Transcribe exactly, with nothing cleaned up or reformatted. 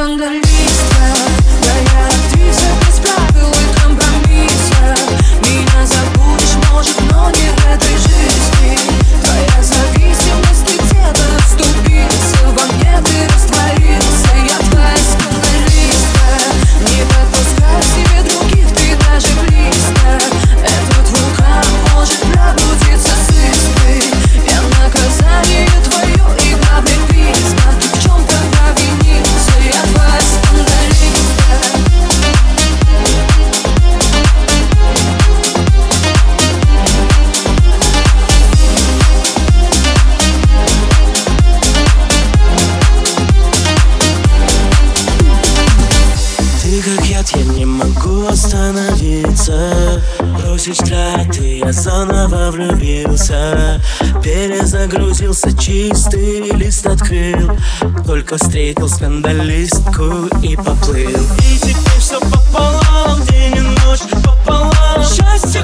скандалиста. Да я актриса без правил и компромисса. Меня забудешь, может, но не в этой жизни. Твоя зависимость и где-то отступиться. Во мне ты растворился, я твоя скандалиста. Не подпускай к себе других, ты даже близко. Этот вулкан может пробудиться с искрой. Я наказание твое и главный признак. Ты в чем-то провинился, я твоя скандалиста. Ты как яд, я не могу остановиться. Бросить траты, я заново влюбился. Перезагрузился, чистый лист открыл. Только встретил скандалистку и поплыл. И теперь все пополам, день и ночь пополам. Счастье